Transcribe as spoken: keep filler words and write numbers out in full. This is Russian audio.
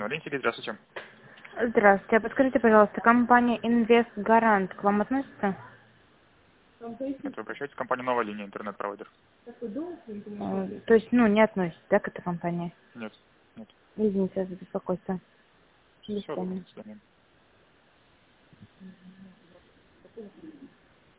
компания Валентий, здравствуйте. Здравствуйте. А подскажите, пожалуйста, компания Инвестгарант к вам относится? Это вы обращаетесь в компанию «Новая линия», интернет-провайдер? Э, То есть, ну, не относится, да, к этой компании? Нет, нет. Извините за беспокойство. До Все, добро, свидания. до свидания.